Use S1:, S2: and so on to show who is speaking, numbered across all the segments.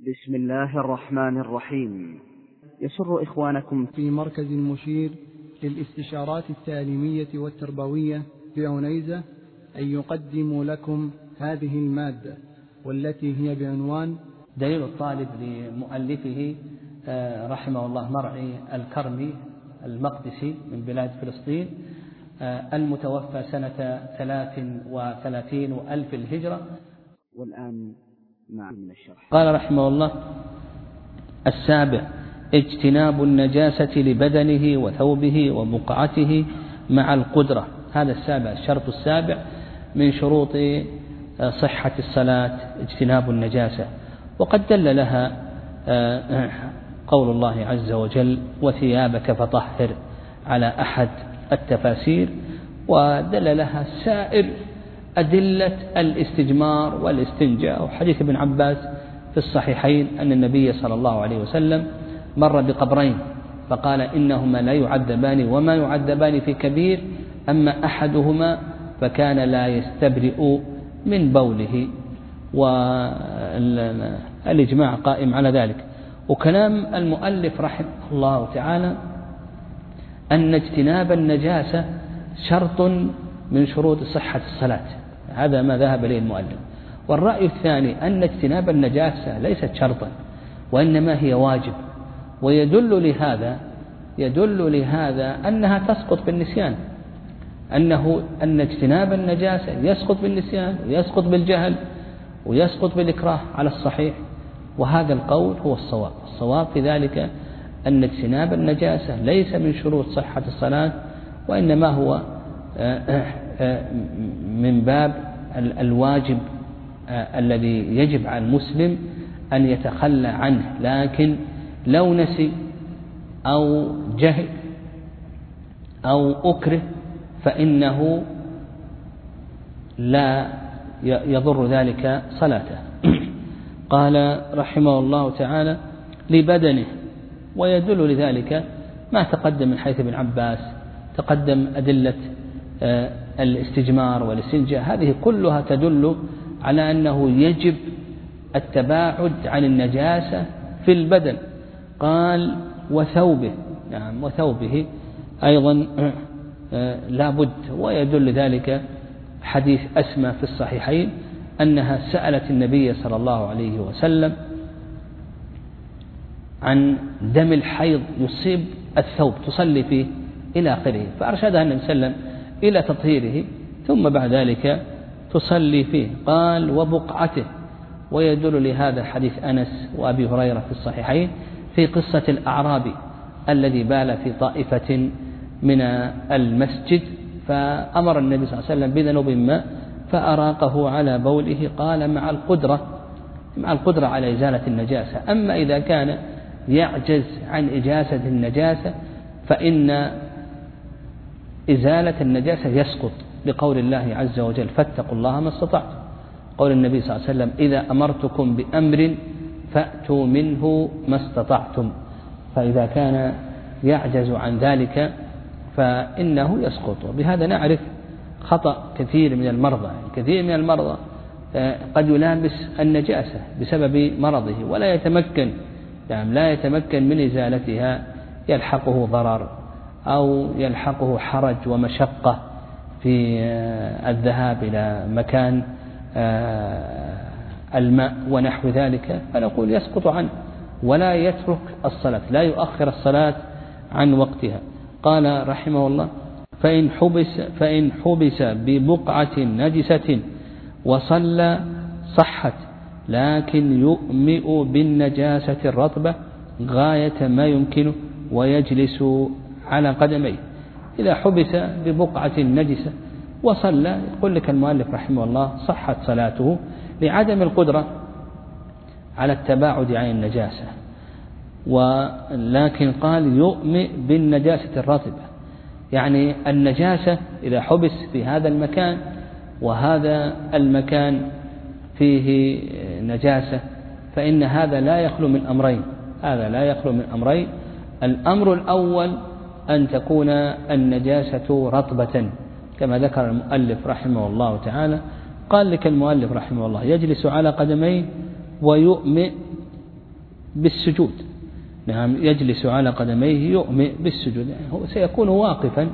S1: بسم الله الرحمن الرحيم. يسر إخوانكم
S2: في مركز المشير للاستشارات التعليمية والتربوية بعنيزة أن يقدموا لكم هذه المادة، والتي هي بعنوان
S3: دليل الطالب لمؤلفه رحمه الله مرعي الكرمي المقدسي من بلاد فلسطين، المتوفى سنة 33 وألف الهجرة.
S1: والآن من الشرح.
S3: قال رحمه الله: السابع: اجتناب النجاسة لبدنه وثوبه وبقعته مع القدرة. هذا السابع، الشرط السابع من شروط صحة الصلاة اجتناب النجاسة، وقد دل لها قول الله عز وجل: وثيابك فطهر، على أحد التفاسير، ودل لها سائر أدلة الاستجمار والاستنجاء، وحديث ابن عباس في الصحيحين أن النبي صلى الله عليه وسلم مر بقبرين فقال: إنهما لا يعذبان وما يعذبان في كبير، أما أحدهما فكان لا يستبرئ من بوله. والإجماع قائم على ذلك. وكلام المؤلف رحمه الله تعالى أن اجتناب النجاسة شرط من شروط صحة الصلاة، هذا ما ذهب إليه المؤلف. والرأي الثاني أن اجتناب النجاسة ليست شرطا، وإنما هي واجب، ويدل لهذا أنها تسقط بالنسيان، أن اجتناب النجاسة يسقط بالنسيان ويسقط بالجهل ويسقط بالإكراه على الصحيح، وهذا القول هو الصواب. الصواب في ذلك أن اجتناب النجاسة ليس من شروط صحة الصلاة، وإنما هو من باب الواجب الذي يجب على المسلم أن يتخلى عنه، لكن لو نسي أو جهل أو أكره فإنه لا يضر ذلك صلاته. قال رحمه الله تعالى: لبدنه، ويدل لذلك ما تقدم من حيث ابن عباس، تقدم أدلة الاستجمار والاستنجاء، هذه كلها تدل على أنه يجب التباعد عن النجاسة في البدن. قال: وثوبه، نعم، وثوبه أيضا لا بد. ويدل ذلك حديث أسماء في الصحيحين أنها سألت النبي صلى الله عليه وسلم عن دم الحيض يصيب الثوب تصلي فيه إلى آخره، فأرشدها النبي صلى الله عليه وسلم إلى تطهيره ثم بعد ذلك تصلي فيه. قال: وبقعته، ويدل لهذا حديث أنس وأبي هريرة في الصحيحين في قصة الأعرابي الذي بال في طائفة من المسجد، فأمر النبي صلى الله عليه وسلم بذنوب ماء فأراقه على بوله. قال: مع القدرة على إزالة النجاسة. أما إذا كان يعجز عن إجازة النجاسة فإن إزالة النجاسة يسقط، لقول الله عز وجل: فاتقوا الله ما استطعتم. قول النبي صلى الله عليه وسلم: إذا أمرتكم بأمر فأتوا منه ما استطعتم. فإذا كان يعجز عن ذلك فإنه يسقط. بهذا نعرف خطأ كثير من المرضى. كثير من المرضى قد يلامس النجاسة بسبب مرضه ولا يتمكن، لا يتمكن من إزالتها، يلحقه ضرر أو يلحقه حرج ومشقة في الذهاب إلى مكان الماء ونحو ذلك، فنقول يسقط عنه ولا يترك الصلاة، لا يؤخر الصلاة عن وقتها. قال رحمه الله: فإن حبس ببقعة نجسة وصلى صحت، لكن يؤمئ بالنجاسة الرطبة غاية ما يمكنه ويجلس على قدميه. إذا حبس ببقعة نجسة وصلى، يقول لك المؤلف رحمه الله: صحت صلاته لعدم القدرة على التباعد عن النجاسة. ولكن قال: يؤمئ بالنجاسة الرطبة، يعني النجاسة إذا حبس في هذا المكان وهذا المكان فيه نجاسة فإن هذا لا يخلو من أمرين. الأمر الأول أن تكون النجاسة رطبة كما ذكر المؤلف رحمه الله تعالى. قال لك المؤلف رحمه الله: يجلس على قدميه ويؤمئ بالسجود. نعم يجلس على قدميه يؤمئ بالسجود، يعني هو سيكون واقفا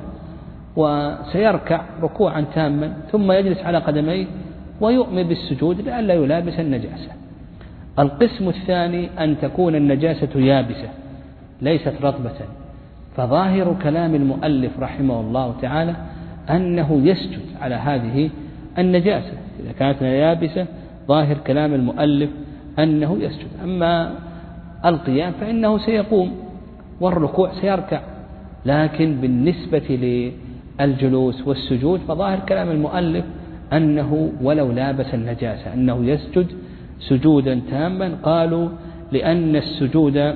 S3: وسيركع ركوعا تاما ثم يجلس على قدميه ويؤمئ بالسجود لئلا يلابس النجاسة. القسم الثاني أن تكون النجاسة يابسة ليست رطبة، فظاهر كلام المؤلف رحمه الله تعالى أنه يسجد على هذه النجاسة إذا كانت يابسة. ظاهر كلام المؤلف أنه يسجد. أما القيام فإنه سيقوم والركوع سيركع، لكن بالنسبة للجلوس والسجود فظاهر كلام المؤلف أنه ولو لابس النجاسة أنه يسجد سجودا تاما. قالوا لأن السجود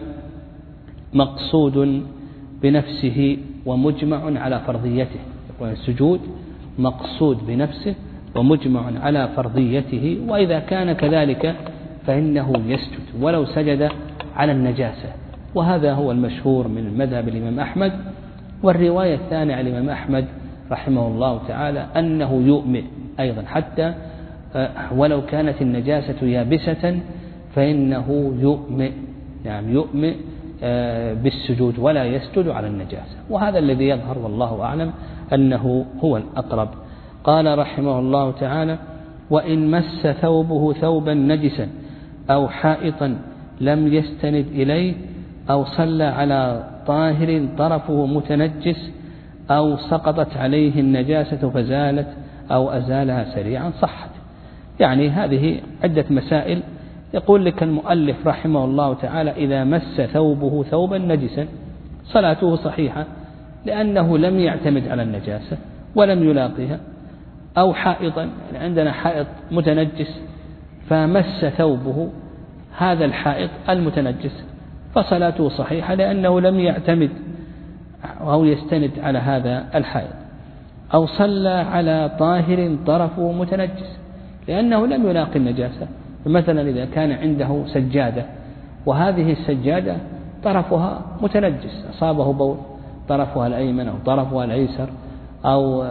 S3: مقصود بنفسه ومجمع على فرضيته، يقول السجود مقصود بنفسه ومجمع على فرضيته، وإذا كان كذلك فإنه يسجد ولو سجد على النجاسة. وهذا هو المشهور من مذهب الإمام أحمد. والرواية الثانية عن الإمام أحمد رحمه الله تعالى أنه يؤمئ أيضا حتى ولو كانت النجاسة يابسة فإنه يؤمئ، يعني يؤمئ بالسجود ولا يسجد على النجاسة. وهذا الذي يظهر والله أعلم أنه هو الأقرب. قال رحمه الله تعالى: وإن مس ثوبه ثوبا نجسا أو حائطا لم يستند إليه أو صلى على طاهر طرفه متنجس أو سقطت عليه النجاسة فزالت أو أزالها سريعا صحت. يعني هذه عدة مسائل. يقول لك المؤلف رحمه الله تعالى: إذا مس ثوبه ثوبا نجسا صلاته صحيحة لأنه لم يعتمد على النجاسة ولم يلاقيها، أو حائطا، يعني عندنا حائط متنجس فمس ثوبه هذا الحائط المتنجس فصلاته صحيحة لأنه لم يعتمد أو يستند على هذا الحائط. أو صلى على طاهر طرفه متنجس لأنه لم يلاقي النجاسة. مثلا إذا كان عنده سجادة وهذه السجادة طرفها متنجس، أصابه بول طرفها الأيمن أو طرفها الأيسر أو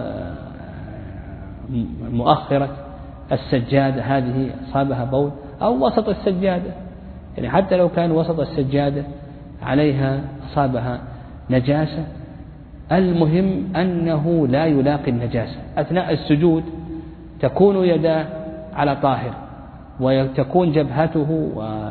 S3: مؤخرة السجادة هذه أصابها بول أو وسط السجادة، يعني حتى لو كان وسط السجادة عليها أصابها نجاسة، المهم أنه لا يلاقي النجاسة. أثناء السجود تكون يداه على طاهر وتكون جبهته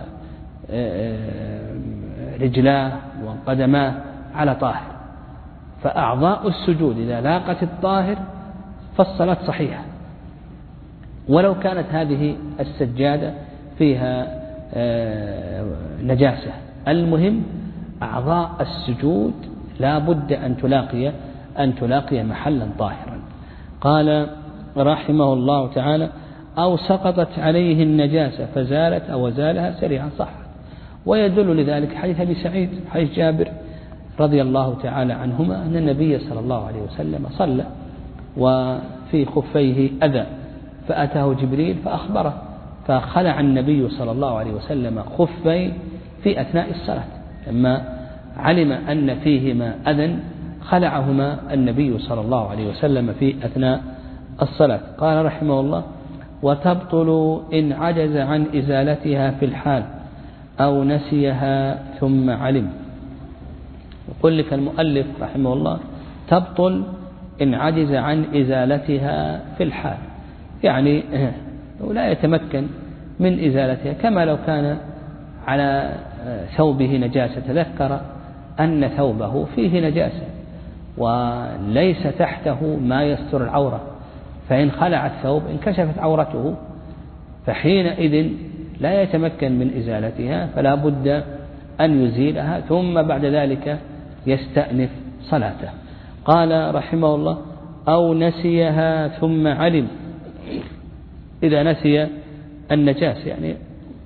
S3: ورجلاه وقدماه على طاهر، فأعضاء السجود إذا لاقت الطاهر فالصلاة صحيحة ولو كانت هذه السجادة فيها نجاسة. المهم أعضاء السجود لا بد أن تلاقي محلا طاهرا. قال رحمه الله تعالى: أو سقطت عليه النجاسة فزالت أو زالها سريعا صحت. ويدل لذلك حديث أبي سعيد حديث جابر رضي الله تعالى عنهما أن النبي صلى الله عليه وسلم صلى وفي خفيه أذى فأتاه جبريل فأخبره، فخلع النبي صلى الله عليه وسلم خفيه في أثناء الصلاة، لما علم أن فيهما أذى خلعهما النبي صلى الله عليه وسلم في أثناء الصلاة. قال رحمه الله: وتبطل إن عجز عن إزالتها في الحال أو نسيها ثم علم. يقول لك المؤلف رحمه الله: تبطل إن عجز عن إزالتها في الحال، يعني لا يتمكن من إزالتها، كما لو كان على ثوبه نجاسة، تذكر أن ثوبه فيه نجاسة وليس تحته ما يستر العورة، فإن خلع الثوب انكشفت عورته، فحينئذ لا يتمكن من إزالتها، فلا بد أن يزيلها ثم بعد ذلك يستأنف صلاته. قال رحمه الله: أو نسيها ثم علم. إذا نسي النجاسة يعني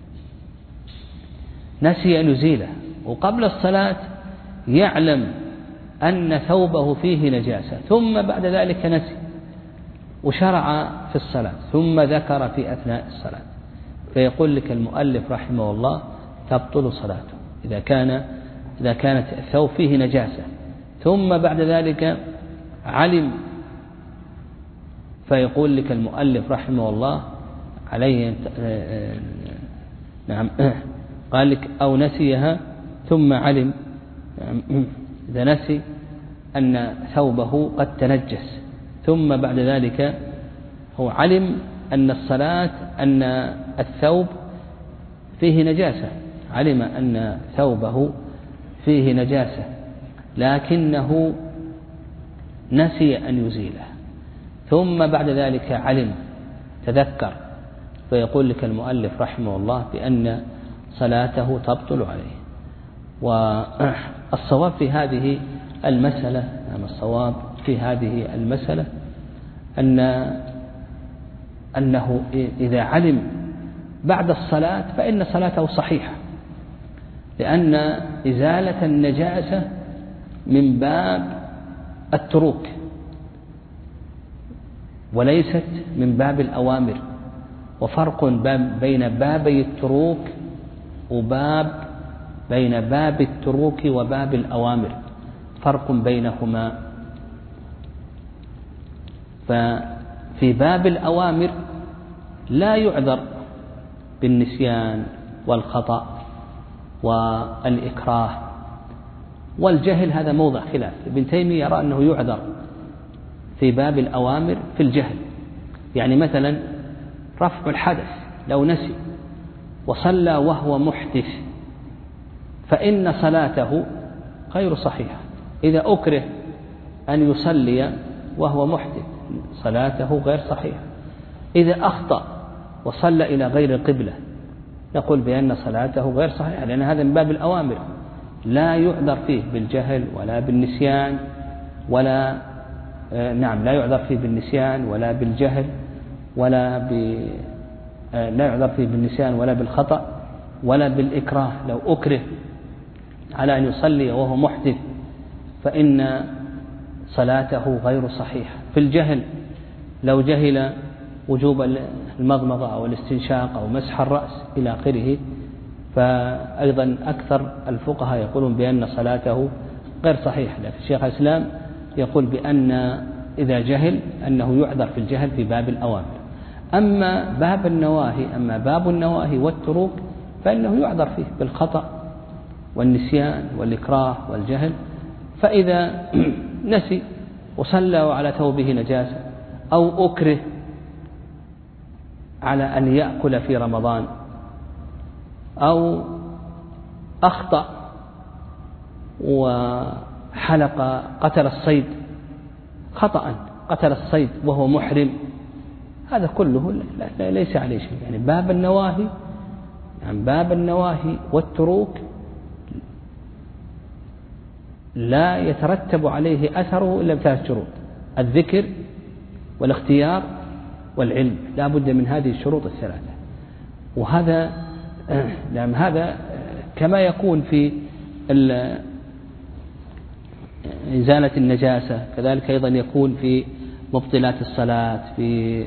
S3: نسي أن يزيله وقبل الصلاة يعلم أن ثوبه فيه نجاسة ثم بعد ذلك نسي وشرع في الصلاة ثم ذكر في أثناء الصلاة، فيقول لك المؤلف رحمه الله: تبطل صلاته إذا كانت الثوب فيه نجاسة ثم بعد ذلك علم. فيقول لك المؤلف رحمه الله عليه نعم قال لك أو نسيها ثم علم، إذا نسي أن ثوبه قد تنجس ثم بعد ذلك هو علم أن الصلاة أن الثوب فيه نجاسة، علم أن ثوبه فيه نجاسة لكنه نسي أن يزيله، ثم بعد ذلك علم تذكر، فيقول لك المؤلف رحمه الله بأن صلاته تبطل عليه. والصواب في هذه المسألة، الصواب في هذه المسألة أنه إذا علم بعد الصلاة فإن صلاته صحيحة، لأن إزالة النجاسة من باب التروك وليست من باب الأوامر، وفرق بين بابي التروك بين باب التروك وباب الأوامر، فرق بينهما. ففي باب الأوامر لا يعذر بالنسيان والخطأ والإكراه والجهل، هذا موضع خلاف. ابن تيمية يرى أنه يعذر في باب الأوامر في الجهل، يعني مثلا رفع الحدث لو نسي وصلى وهو محدث فإن صلاته غير صحيحة. إذا أكره أن يصلي وهو محدث صلاته غير صحيحة. إذا أخطأ وصلى إلى غير القبلة نقول بأن صلاته غير صحيحة، لأن هذا من باب الأوامر لا يعذر فيه بالجهل ولا بالنسيان لا يعذر فيه بالنسيان ولا بالجهل لا يعذر فيه بالنسيان ولا بالخطأ ولا بالإكراه. لو أكره على أن يصلي وهو محدث فإن صلاته غير صحيحة. في الجهل لو جهل وجوب المضمضة أو الاستنشاق أو مسح الرأس إلى آخره، فأيضا أكثر الفقهاء يقولون بأن صلاته غير صحيحة، لكن شيخ الإسلام يقول بأن إذا جهل أنه يعذر في الجهل في باب الأوامر. أما باب النواهي والتروك فإنه يعذر فيه بالخطأ والنسيان والإكراه والجهل. فإذا نسي وصلى على ثوبه نجاسة أو أكره على أن يأكل في رمضان أو أخطأ وحلق قتل الصيد خطأ، قتل الصيد وهو محرم، هذا كله ليس عليه شيء. يعني باب النواهي والتروك لا يترتب عليه أثره إلا بثلاث شروط: الذكر والاختيار والعلم، لا بد من هذه الشروط الثلاثة. وهذا هذا كما يكون في إزالة النجاسة كذلك أيضا يكون في مبطلات الصلاة، في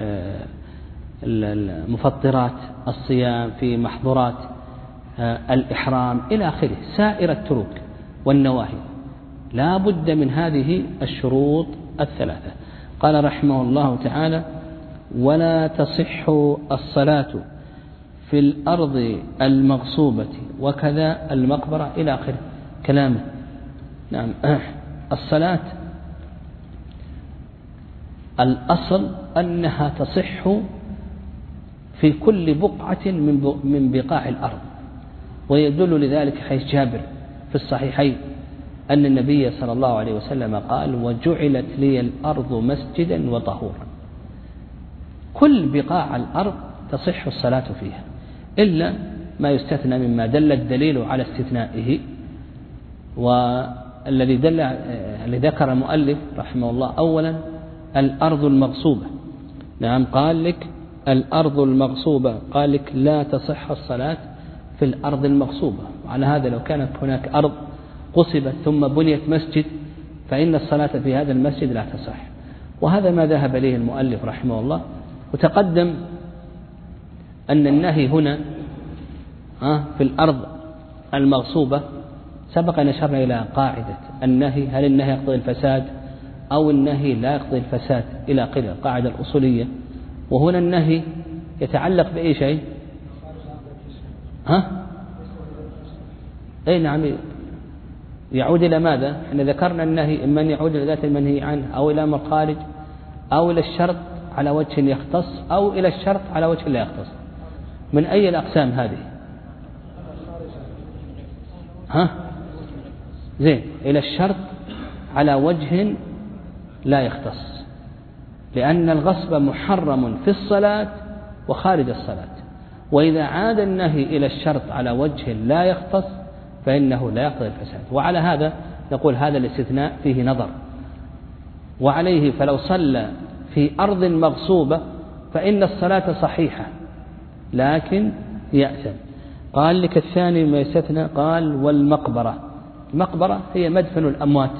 S3: مفطرات الصيام، في محظورات الإحرام إلى آخره. سائر التروك والنواهي لا بد من هذه الشروط الثلاثة. قال رحمه الله تعالى: ولا تصح الصلاة في الأرض المغصوبة وكذا المقبرة إلى آخر كلامه. نعم، الصلاة الأصل أنها تصح في كل بقعة من بقاع الأرض، ويدل لذلك حيث جابر في الصحيحين أن النبي صلى الله عليه وسلم قال: وجعلت لي الأرض مسجدا وطهورا. كل بقاع الأرض تصح الصلاة فيها إلا ما يستثنى مما دل الدليل على استثنائه، والذي ذكر المؤلف رحمه الله أولا الأرض المغصوبة. نعم، قال لك الأرض المغصوبة، قال لك لا تصح الصلاة في الأرض المغصوبة. وعلى هذا لو كانت هناك أرض قصبت ثم بنيت مسجد فإن الصلاة في هذا المسجد لا تصح، وهذا ما ذهب إليه المؤلف رحمه الله. وتقدم أن النهي هنا في الأرض المغصوبة سبق أن أشرنا إلى قاعدة النهي، هل النهي يقتضي الفساد أو النهي لا يقتضي الفساد إلى آخره، القاعدة الأصولية. وهنا النهي يتعلق بأي شيء؟ أي نعم، يعود إلى ماذا؟ إحنا ذكرنا النهي إما أن يعود إلى ذات المنهي عنه أو إلى مخارج أو إلى الشرط على وجه يختص أو إلى الشرط على وجه لا يختص. من أي الأقسام هذه؟ زين، إلى الشرط على وجه لا يختص، لأن الغصب محرم في الصلاة وخارج الصلاة، وإذا عاد النهي إلى الشرط على وجه لا يختص فإنه لا يقتضي الفساد. وعلى هذا نقول هذا الاستثناء فيه نظر، وعليه فلو صلى في أرض مغصوبة فإن الصلاة صحيحة لكن يأثم. قال لك الثاني ما يستثنى، قال والمقبرة. المقبرة هي مدفن الأموات،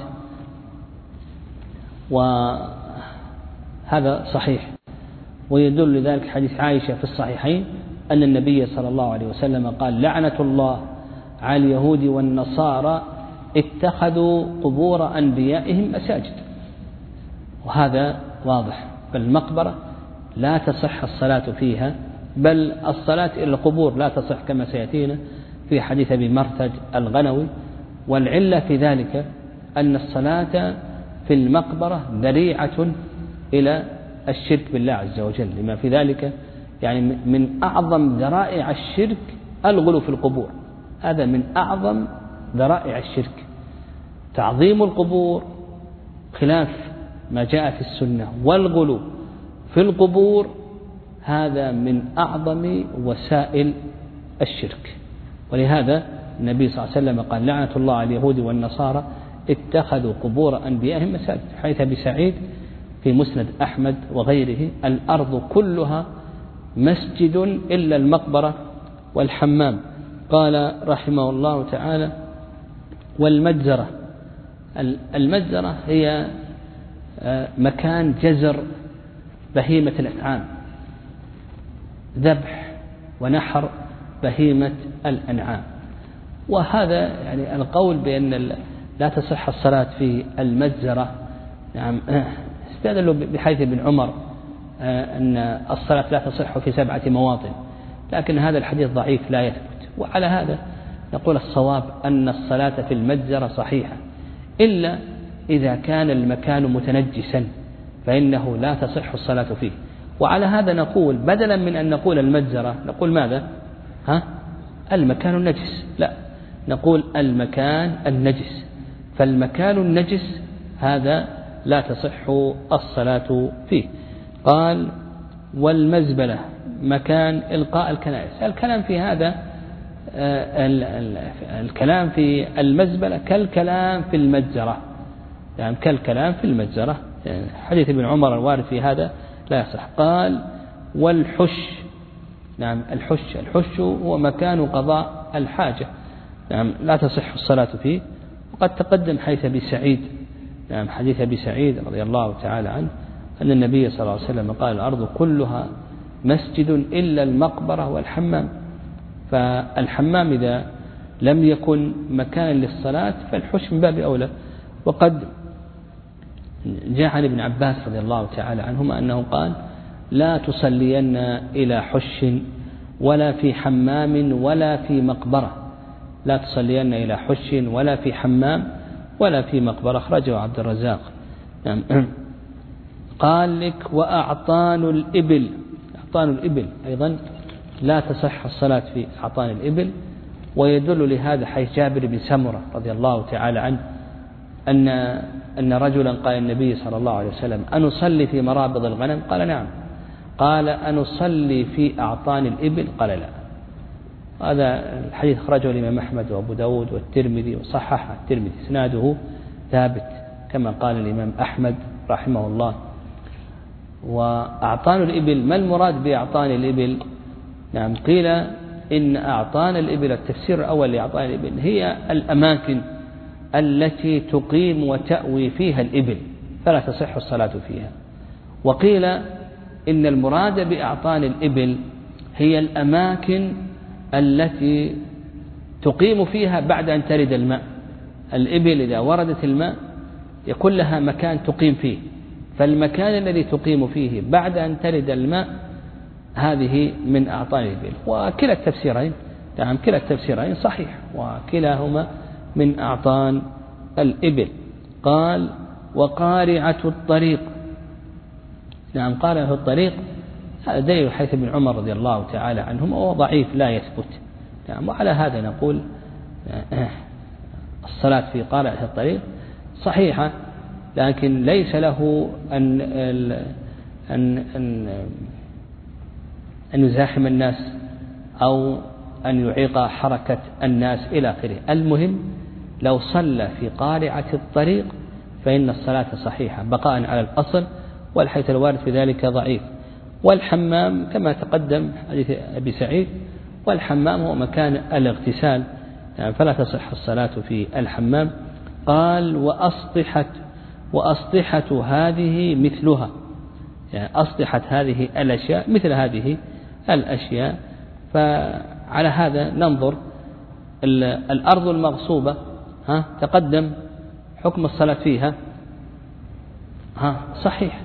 S3: وهذا صحيح، ويدل لذلك حديث عائشة في الصحيحين أن النبي صلى الله عليه وسلم قال لعنة الله على اليهود والنصارى اتخذوا قبور أنبيائهم مساجد. وهذا واضح، فالمقبرة لا تصح الصلاة فيها، بل الصلاة إلى القبور لا تصح كما سيأتينا في حديث أبي مرثد الغنوي. والعلة في ذلك أن الصلاة في المقبرة ذريعة إلى الشرك بالله عز وجل، لما في ذلك يعني من أعظم ذرائع الشرك الغلو في القبور، هذا من أعظم ذرائع الشرك. تعظيم القبور خلاف ما جاء في السنة، والغلو في القبور هذا من أعظم وسائل الشرك. ولهذا النبي صلى الله عليه وسلم قال لعنة الله على اليهود والنصارى اتخذوا قبور أنبيائهم مساجد، حيث أبي سعيد في مسند أحمد وغيره الأرض كلها مسجد إلا المقبرة والحمام. قال رحمه الله تعالى والمجزرة. المجزرة هي مكان جزر بهيمة الأنعام، ذبح ونحر بهيمة الأنعام. وهذا يعني القول بأن لا تصح الصلاة في المجزرة، نعم، استدلوا بحديث ابن عمر أن الصلاة لا تصح في 7 مواطن، لكن هذا الحديث ضعيف لا يثبت. وعلى هذا نقول الصواب أن الصلاة في المجزرة صحيحة، إلا إذا كان المكان متنجسا فإنه لا تصح الصلاة فيه. وعلى هذا نقول بدلا من أن نقول المجزرة نقول ماذا؟ المكان النجس، لا، نقول المكان النجس. فالمكان النجس هذا لا تصح الصلاة فيه. قال والمزبلة مكان إلقاء الكنائس. الكلام في هذا الكلام في المزبلة كالكلام في المجزرة، يعني كالكلام في المجزرة، يعني حديث ابن عمر الوارد في هذا لا يصح. قال والحش. نعم، الحش هو مكان قضاء الحاجة، نعم، لا تصح الصلاة فيه. وقد تقدم حديث أبي سعيد، نعم، حديث أبي سعيد رضي الله تعالى عنه أن النبي صلى الله عليه وسلم قال الأرض كلها مسجد إلا المقبرة والحمام. فالحمام إذا لم يكن مكانا للصلاة فالحش من باب أولى. وقد جاء عن ابن عباس رضي الله تعالى عنهما أنه قال لا تصلين إلى حش ولا في حمام ولا في مقبرة، لا تصلين إلى حش ولا في حمام ولا في مقبرة. أخرجه عبد الرزاق. قال لك وأعطان الإبل. أعطان الإبل أيضا لا تصح الصلاة في أعطان الإبل. ويدل لهذا حيث جابر بن سمرة رضي الله تعالى عنه أن رجلا قال النبي صلى الله عليه وسلم أنصلي في مرابض الغنم؟ قال نعم. قال أنصلي في أعطان الإبل؟ قال لا. هذا الحديث خرجه الإمام أحمد وأبو داود والترمذي وصححه الترمذي، إسناده ثابت كما قال الإمام أحمد رحمه الله. وأعطان الإبل، ما المراد بأعطان الإبل؟ نعم، قيل إن أعطان الإبل، التفسير الأول لأعطان الإبل هي الأماكن التي تقيم وتأوي فيها الإبل فلا تصح الصلاة فيها. وقيل إن المراد بأعطان الإبل هي الأماكن التي تقيم فيها بعد أن ترد الماء. الإبل إذا وردت الماء يكون لها مكان تقيم فيه، فالمكان الذي تقيم فيه بعد أن ترد الماء هذه من أعطان الإبل. وكلا التفسيرين نعم كلا التفسيرين صحيح وكلاهما من أعطان الإبل. قال وقارعة الطريق. نعم قارعة الطريق هذا دليل حيث ابن عمر رضي الله تعالى عنهما وهو ضعيف لا يثبت. نعم وعلى هذا نقول الصلاة في قارعة الطريق صحيحة، لكن ليس له أن يزاحم الناس أو أن يعيق حركة الناس إلى آخره. المهم لو صلى في قارعة الطريق فإن الصلاة صحيحة بقاء على الأصل، والحيث الوارد في ذلك ضعيف. والحمام كما تقدم حديث أبي سعيد، والحمام هو مكان الاغتسال يعني فلا تصح الصلاة في الحمام. قال وأسطحة هذه مثلها، يعني أسطحة هذه الأشياء مثل هذه الأشياء. فعلى هذا ننظر الأرض المغصوبة تقدم حكم الصلاة فيها صحيح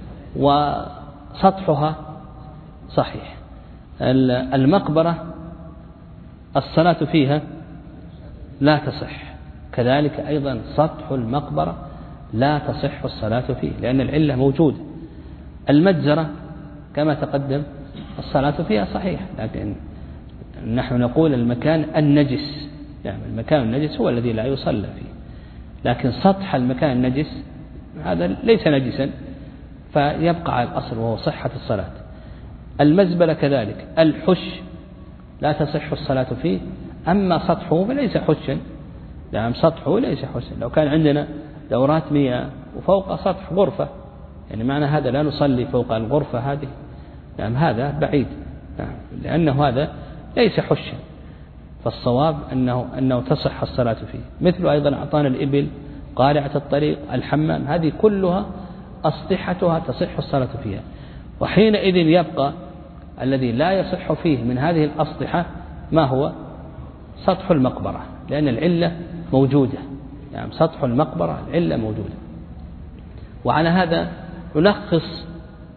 S3: وسطحها صحيح. المقبرة الصلاة فيها لا تصح، كذلك أيضا سطح المقبرة لا تصح الصلاة فيه لأن العلة موجودة. المجزرة كما تقدم الصلاة فيها صحيح، لكن نحن نقول المكان النجس، يعني المكان النجس هو الذي لا يصلى فيه، لكن سطح المكان النجس هذا ليس نجسا فيبقى على الأصل وهو صحة الصلاة. المزبلة كذلك. الحش لا تصح الصلاة فيه، أما سطحه فليس حشا، يعني سطحه ليس حشا. لو كان عندنا دورات مياه وفوق سطح غرفة، يعني معنى هذا لا نصلي فوق الغرفة هذه، يعني هذا بعيد، لأنه هذا ليس حشا. فالصواب أنه تصح الصلاة فيه. مثل أيضا أعطانا الإبل، قارعة الطريق، الحمام، هذه كلها أسطحتها تصح الصلاة فيها. وحينئذ يبقى الذي لا يصح فيه من هذه الأسطحة ما هو؟ سطح المقبرة، لأن العلة موجودة، يعني سطح المقبرة العلة موجودة. وعلى هذا نلخص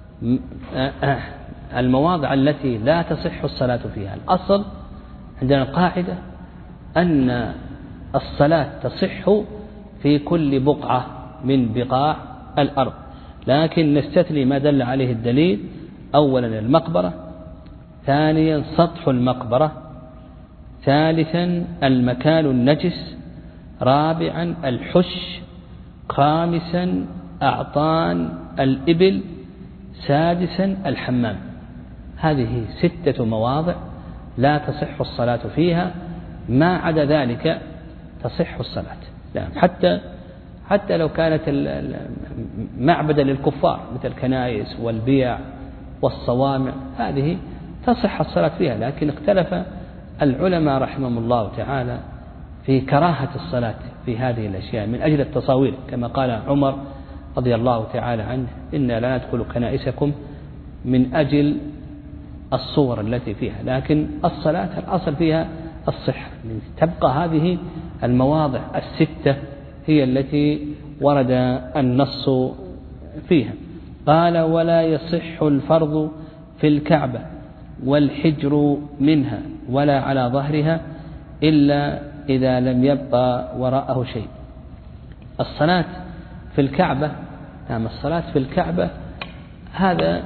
S3: المواضع التي لا تصح الصلاة فيها. الأصل عندنا القاعدة أن الصلاة تصح في كل بقعة من بقاع الأرض، لكن نستثني ما دل عليه الدليل. أولا المقبرة، ثانيا سطح المقبرة، ثالثا المكان النجس، رابعا الحش، خامسا أعطان الإبل، سادسا الحمام. هذه 6 مواضع لا تصح الصلاة فيها، ما عدا ذلك تصح الصلاة. حتى لو كانت معبدا للكفار مثل الكنائس والبيع والصوامع، هذه تصح الصلاة فيها، لكن اختلف العلماء رحمهم الله تعالى في كراهة الصلاة في هذه الأشياء من أجل التصاوير، كما قال عمر رضي الله تعالى عنه: إنا لا ندخل كنائسكم من أجل الصور التي فيها، لكن الصلاة الأصل فيها الصحة. تبقى هذه المواضع 6 هي التي ورد النص فيها. قال: ولا يصح الفرض في الكعبة والحجر منها ولا على ظهرها إلا إذا لم يبقى وراءه شيء. الصلاة في الكعبة، نعم الصلاة في الكعبة هذا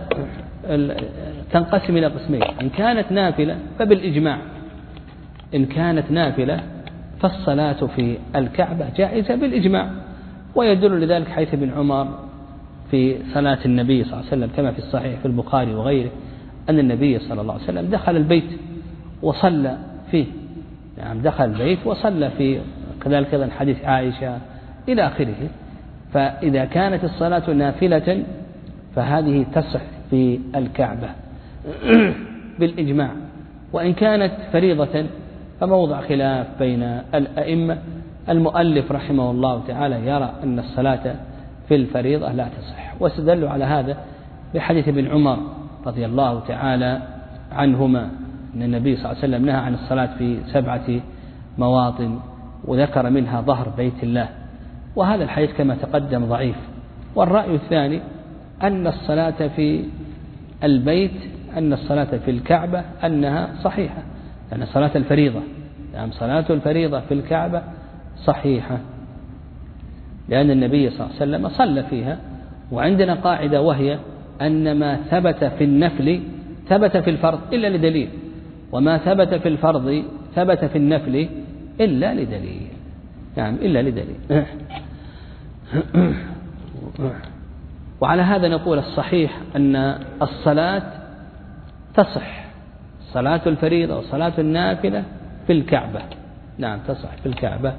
S3: تنقسم إلى قسمين: إن كانت نافلة فبالإجماع، إن كانت نافلة فالصلاة في الكعبة جائزة بالإجماع. ويدل لذلك حيث ابن عمر في صلاة النبي صلى الله عليه وسلم كما في الصحيح في البخاري وغيره أن النبي صلى الله عليه وسلم دخل البيت وصلى فيه، يعني دخل البيت وصلى فيه، كذلك أيضا حديث عائشة إلى آخره. فإذا كانت الصلاة نافلة فهذه تصح في الكعبة بالإجماع. وإن كانت فريضة فموضع خلاف بين الأئمة. المؤلف رحمه الله تعالى يرى أن الصلاة في الفريضة لا تصح، واستدلوا على هذا بحديث ابن عمر رضي الله تعالى عنهما أن النبي صلى الله عليه وسلم نهى عن الصلاة في 7 مواطن وذكر منها ظهر بيت الله، وهذا الحديث كما تقدم ضعيف. والرأي الثاني أن الصلاة في البيت، أن الصلاة في الكعبة أنها صحيحة، يعني صلاة الفريضة، يعني صلاة الفريضة في الكعبة صحيحة، لأن النبي صلى الله عليه وسلم صلى فيها. وعندنا قاعدة وهي أن ما ثبت في النفل ثبت في الفرض إلا لدليل، وما ثبت في الفرض ثبت في النفل إلا لدليل. نعم إلا لدليل. وعلى هذا نقول الصحيح أن الصلاة تصح، صلاة الفريضة وصلاة النافلة في الكعبة. نعم تصح في الكعبة.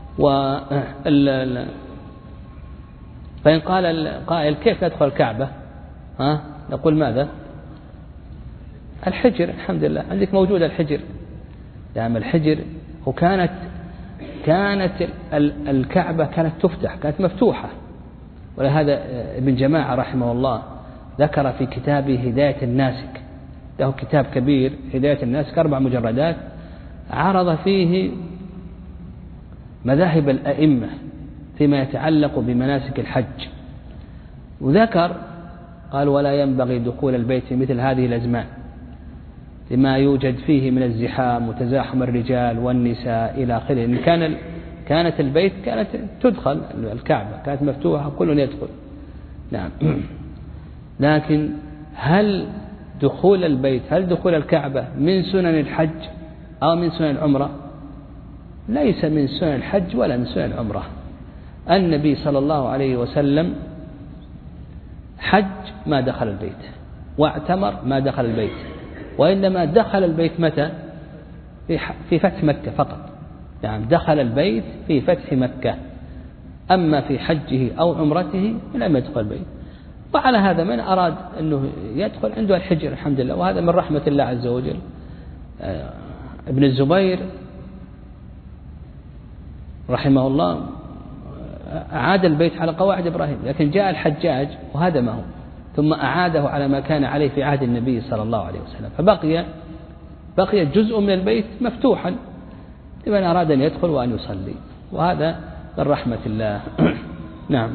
S3: فإن قال القائل كيف ندخل الكعبة؟ نقول ماذا؟ الحجر، الحمد لله عندك موجود الحجر. نعم الحجر. وكانت الكعبة كانت تفتح، كانت مفتوحة. ولهذا ابن جماعة رحمه الله ذكر في كتابه هداية الناسك، له كتاب كبير هداية الناسك 4 مجلدات، عرض فيه مذاهب الأئمة فيما يتعلق بمناسك الحج، وذكر قال ولا ينبغي دخول البيت في مثل هذه الأزمان لما يوجد فيه من الزحام وتزاحم الرجال والنساء إلى آخره. إن كانت البيت كانت تدخل الكعبة، كانت مفتوحة كل يدخل. نعم. لكن هل دخول البيت، هل دخول الكعبة من سنن الحج أو من سنن العمرة؟ ليس من سنن الحج ولا من سنن العمرة. النبي صلى الله عليه وسلم حج ما دخل البيت، واعتمر ما دخل البيت، وإنما دخل البيت متى؟ في فتح مكة فقط. يعني دخل البيت في فتح مكة، أما في حجه أو عمرته لم يدخل البيت. وعلى هذا من أراد أنه يدخل عنده الحجر الحمد لله، وهذا من رحمة الله عز وجل. ابن الزبير رحمه الله أعاد البيت على قواعد إبراهيم، لكن جاء الحجاج وهدمه ثم أعاده على ما كان عليه في عهد النبي صلى الله عليه وسلم، فبقي جزء من البيت مفتوحا لمن أراد أن يدخل وأن يصلي، وهذا من رحمة الله. نعم.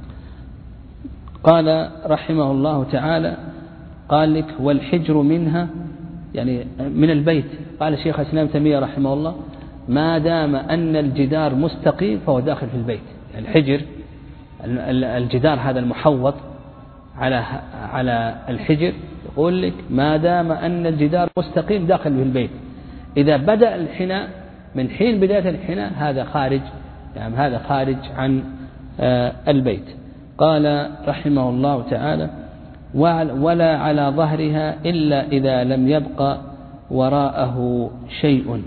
S3: قال رحمه الله تعالى قال لك والحجر منها، يعني من البيت. قال الشيخ الإسلام تيمية رحمه الله ما دام أن الجدار مستقيم فهو داخل في البيت. يعني الحجر الجدار هذا المحوط على الحجر، يقول لك ما دام أن الجدار مستقيم داخل في البيت. إذا بدأ الحناء من حين بداية الحناء هذا خارج، يعني هذا خارج عن البيت. قال رحمه الله تعالى ولا على ظهرها إلا إذا لم يبقى وراءه شيء.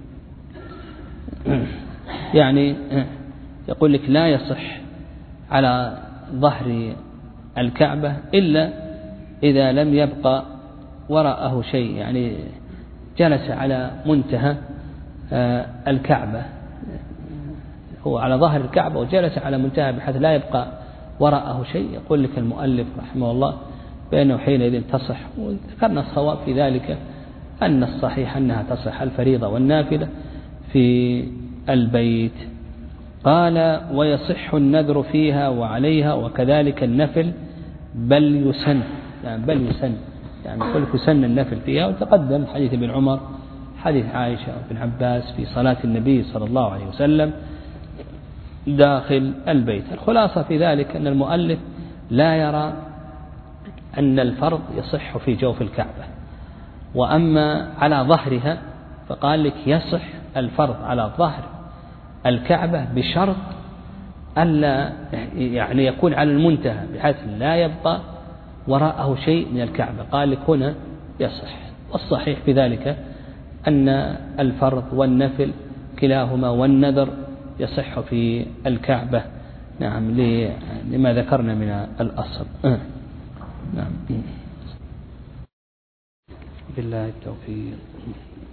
S3: يعني يقول لك لا يصح على ظهر الكعبة إلا إذا لم يبقى وراءه شيء، يعني جلس على منتهى الكعبة، هو على ظهر الكعبة وجلس على منتهى بحيث لا يبقى وراءه شيء. يقول لك المؤلف رحمه الله بأنه حينئذ تصح. وذكرنا الصواب في ذلك أن الصحيح أنها تصح الفريضة والنافلة في البيت. قال ويصح النذر فيها وعليها وكذلك النفل بل يسن، يعني بل يسن، يعني يقول لك يسن النفل فيها. وتقدم حديث ابن عمر، حديث عائشة وابن عباس في صلاة النبي صلى الله عليه وسلم داخل البيت. الخلاصة في ذلك أن المؤلف لا يرى أن الفرض يصح في جوف الكعبة، وأما على ظهرها فقال لك يصح الفرض على ظهر الكعبة بشرط ألا يعني يكون على المنتهى بحيث لا يبقى وراءه شيء من الكعبة. قال لك هنا يصح. والصحيح في ذلك أن الفرض والنفل كلاهما والنذر يصح في الكعبة. نعم لما ذكرنا من الأصل. نعم بالله التوفيق.